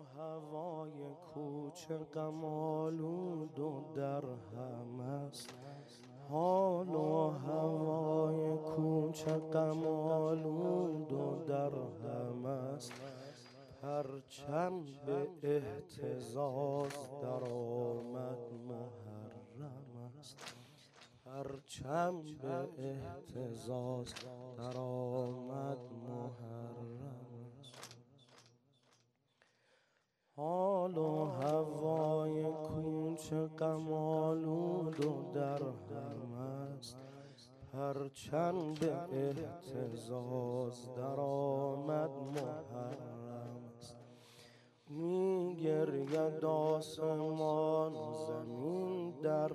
هوای کوچه غم آلود و در هم است. حال و هوای کوچه غم آلود و در هم است. پرچم به اهتزاز در آمد محرم است. پرچم به اهتزاز در آمد محرم است. حال و هوای کوچه غم آلود و در هم است. پرچم به اهتزاز در آمد محرم است. می گرید آسمان و زمین در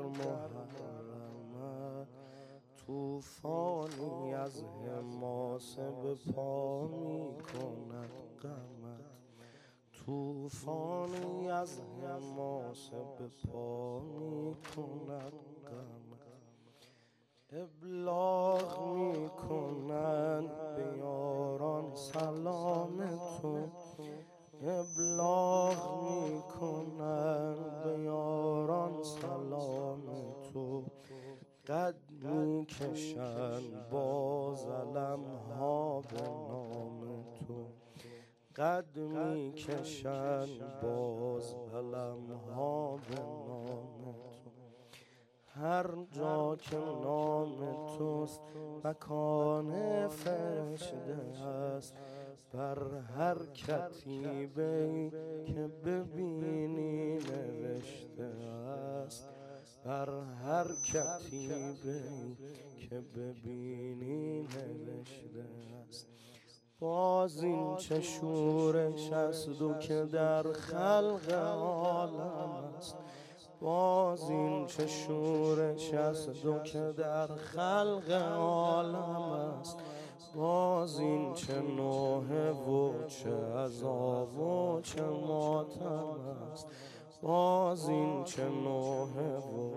محرم، طوفانی از حماسه به پا می کند غمت. طوفانی از حماسه به پا می کند غمت. ابلاغ می کنند به یاران سلام تو. ابلاغ می کنند به یاران سلام تو. قد می کشند باز علم‌ها به نام تو. قد می کشند باز علم‌ها به نام تو. هر جا که نام توست مکان فرشته است. بر هر کتیبه‌ای که ببینی نوشته است. بر هر کتیبه‌ای که ببینی نوشته است. باز این چه شورش است و که در خلق عالم است. باز این چه شورش است و که در خلق عالم است. باز این چه نوحه و چه عذاب و چه ماتم است. باز این چه نوحه و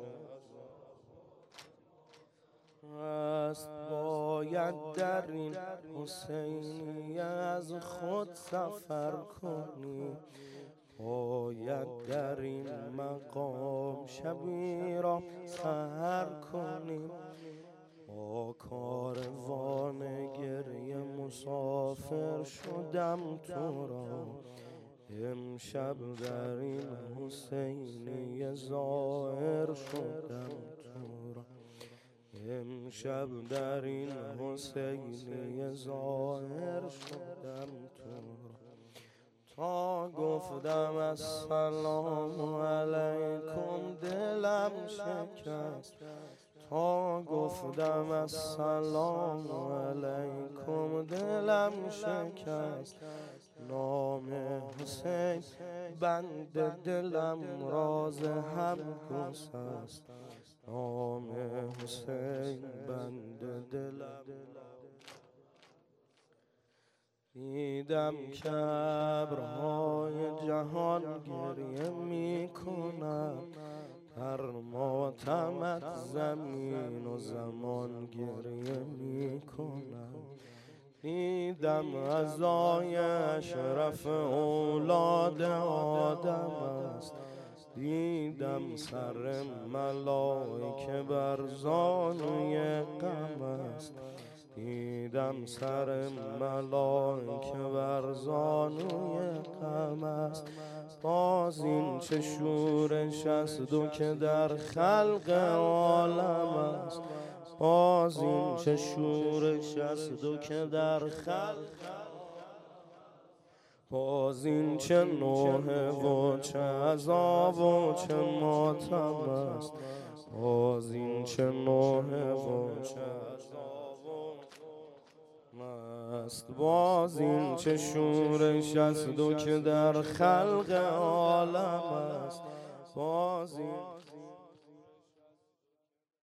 است. باید در این حسینیه از خود سفر کنی. باید در این مقام شبی را سحر کنی. با کاروان گریه مسافر شدم تو را. امشب در این حسینیه زائر شدم تو را. امشب در این حسینیه زائر شدم تو را. تا گفتم السلام علیکم دلم شکست. تا گفتم السلام علیکم دلم شکست. نام حسین بند دلم راز هم گسست. نام حسین بند دلم. دیدم که ابرهای جهان گریه می کنند. در ماتمت زمین و زمان گریه می کنند. دیدم عزای اشرف اولاد آدم است. دیدم سر ملائکه بر زانوی غم است. دیدم سر ملائکه بر زانوی غم است. باز این چه شورش است و که در خلق عالم است. باز این چه شورش است و که در خلق. باز این چه نوحه و چه عذاب و چه ماتم است. باز این چه نوحه و چه عذاب است. باز این چه شورش است و که در خلق عالم است. باز این